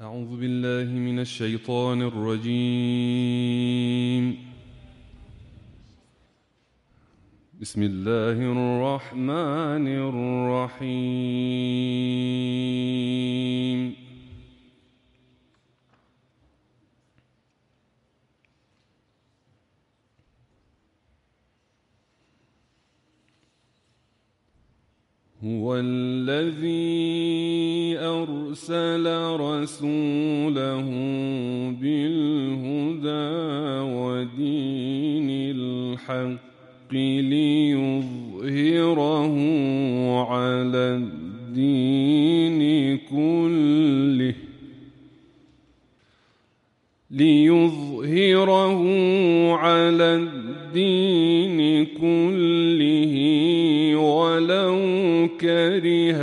أعوذ بالله من الشيطان الرجيم. بسم الله الرحمن الرحيم. هو الذي أرسل رسوله بالهدى ودين الحق ليظهره على الدين كله ولو كره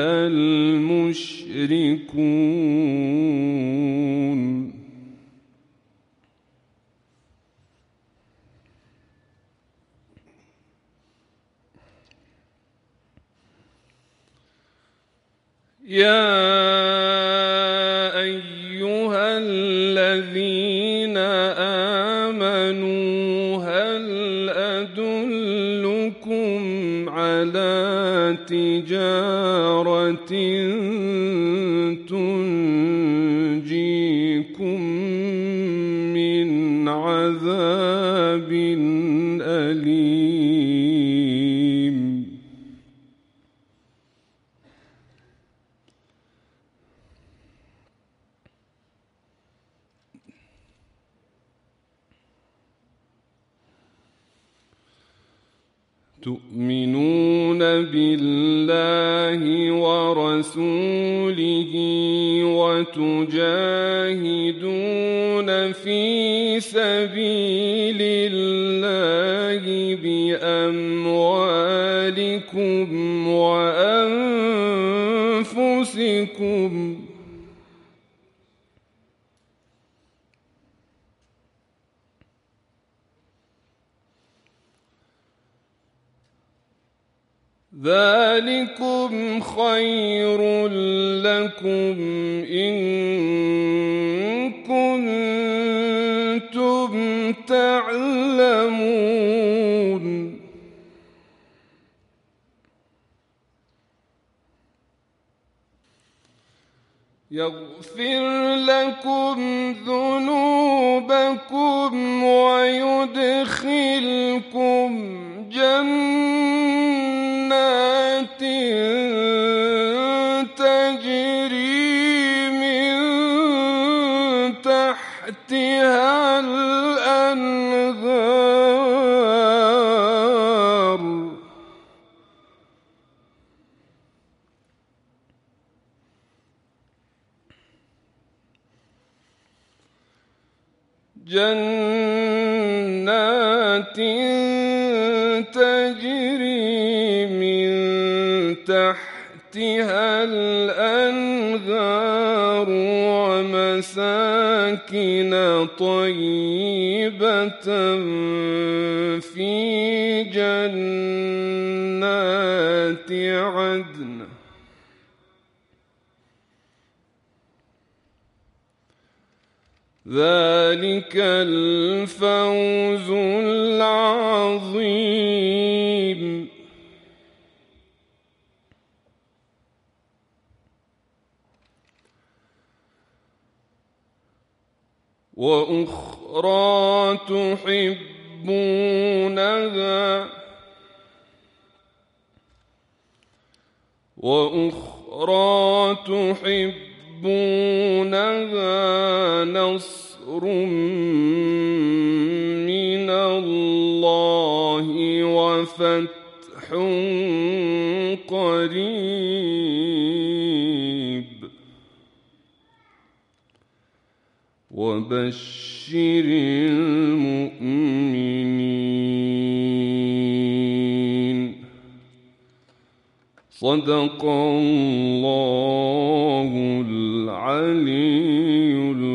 المشركون. يا أيها الذين آمنوا هل أدلكم على تجارة تنجيكم من عذاب أليم. تؤمنون بالله ورسوله وتجاهدون في سبيل الله بأموالكم وأنفسكم. ذلكم خير لكم إن كنتم تعلمون. يغفر لكم ذنوبكم ويدخلكم جنات تجري من تحتها الأنهار جنات تجري من تحتها الأنهار ومساكن طيبة في جنات عدن. ذلك الفوز العظيم. وأخرى تحبونها نصر من الله وفتح قريب وبشر المؤمنين. صدق الله العلي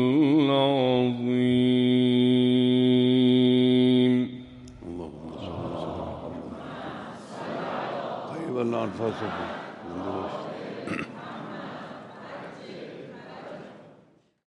العظيم. طيب الله أنفاسكم.